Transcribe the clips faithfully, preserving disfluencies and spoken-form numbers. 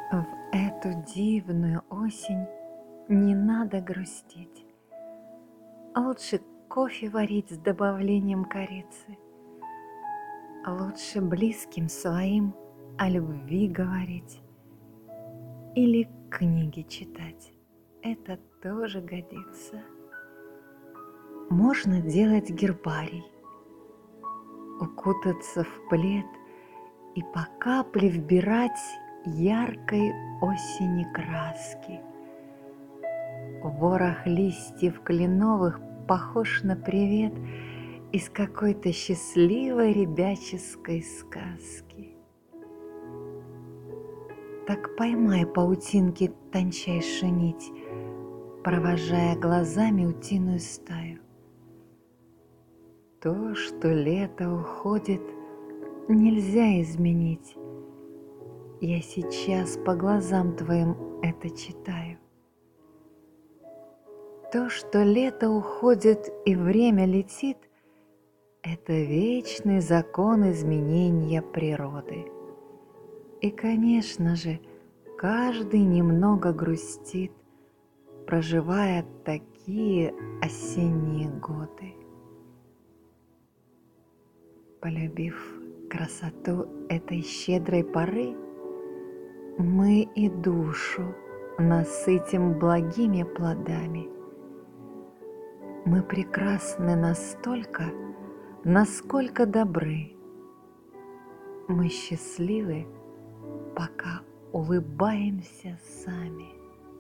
В эту дивную осень не надо грустить. Лучше кофе варить с добавлением корицы. Лучше близким своим о любви говорить. Или книги читать. Это тоже годится. Можно делать гербарий, укутаться в плед и по капле вбирать яркой осени краски. Ворох листьев кленовых похож на привет из какой-то счастливой ребяческой сказки. Так поймай паутинки тончайшую нить, провожая глазами утиную стаю. То, что лето уходит, нельзя изменить. Я сейчас по глазам твоим это читаю. То, что лето уходит и время летит, это вечный закон изменения природы. И, конечно же, каждый немного грустит, проживая такие осенние годы. Полюбив красоту этой щедрой поры, мы и душу насытим благими плодами. Мы прекрасны настолько, насколько добры. Мы счастливы, пока улыбаемся сами.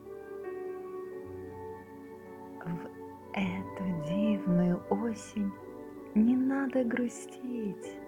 В эту дивную осень не надо грустить.